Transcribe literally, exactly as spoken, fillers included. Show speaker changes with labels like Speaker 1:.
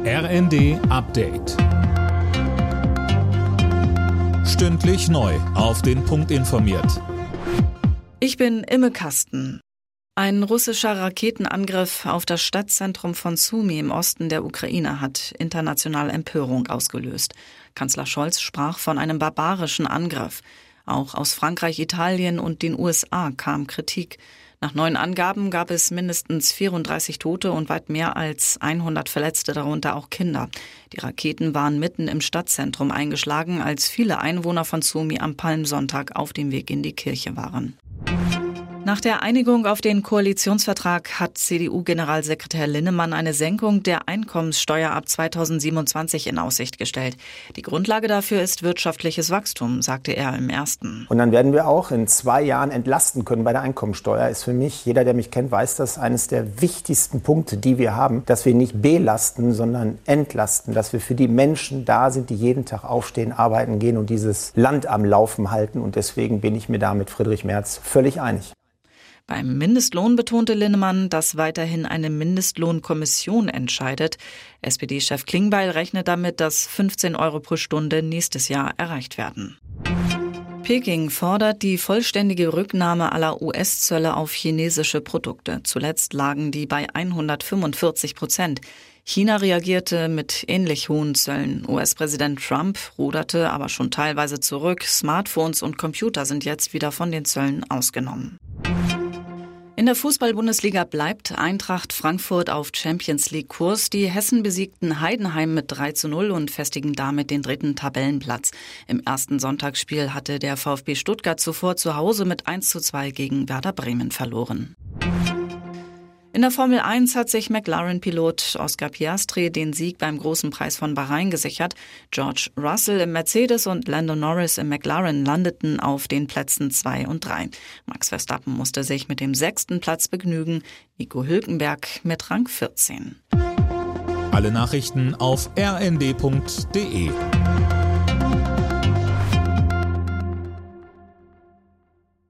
Speaker 1: R N D Update. Stündlich neu auf den Punkt informiert.
Speaker 2: Ich bin Imme Kasten. Ein russischer Raketenangriff auf das Stadtzentrum von Sumy im Osten der Ukraine hat international Empörung ausgelöst. Kanzler Scholz sprach von einem barbarischen Angriff. Auch aus Frankreich, Italien und den U S A kam Kritik. Nach neuen Angaben gab es mindestens vierunddreißig Tote und weit mehr als hundert Verletzte, darunter auch Kinder. Die Raketen waren mitten im Stadtzentrum eingeschlagen, als viele Einwohner von Sumy am Palmsonntag auf dem Weg in die Kirche waren. Nach der Einigung auf den Koalitionsvertrag hat C D U-Generalsekretär Linnemann eine Senkung der Einkommenssteuer ab zweitausendsiebenundzwanzig in Aussicht gestellt. Die Grundlage dafür ist wirtschaftliches Wachstum, sagte er im ersten.
Speaker 3: Und dann werden wir auch in zwei Jahren entlasten können bei der Einkommenssteuer. Ist für mich, jeder, der mich kennt, weiß, das eines der wichtigsten Punkte, die wir haben, dass wir nicht belasten, sondern entlasten, dass wir für die Menschen da sind, die jeden Tag aufstehen, arbeiten gehen und dieses Land am Laufen halten. Und deswegen bin ich mir da mit Friedrich Merz völlig einig.
Speaker 2: Beim Mindestlohn betonte Linnemann, dass weiterhin eine Mindestlohnkommission entscheidet. S P D-Chef Klingbeil rechnet damit, dass fünfzehn Euro pro Stunde nächstes Jahr erreicht werden. Peking fordert die vollständige Rücknahme aller U S-Zölle auf chinesische Produkte. Zuletzt lagen die bei hundertfünfundvierzig Prozent. China reagierte mit ähnlich hohen Zöllen. U S-Präsident Trump ruderte aber schon teilweise zurück. Smartphones und Computer sind jetzt wieder von den Zöllen ausgenommen. In der Fußball-Bundesliga bleibt Eintracht Frankfurt auf Champions-League-Kurs. Die Hessen besiegten Heidenheim mit drei zu null und festigen damit den dritten Tabellenplatz. Im ersten Sonntagsspiel hatte der VfB Stuttgart zuvor zu Hause mit eins zu zwei gegen Werder Bremen verloren. In der Formel eins hat sich McLaren-Pilot Oscar Piastri den Sieg beim Großen Preis von Bahrain gesichert. George Russell im Mercedes und Lando Norris im McLaren landeten auf den Plätzen zwei und drei. Max Verstappen musste sich mit dem sechsten Platz begnügen, Nico Hülkenberg mit Rang vierzehn.
Speaker 1: Alle Nachrichten auf r n d punkt d e.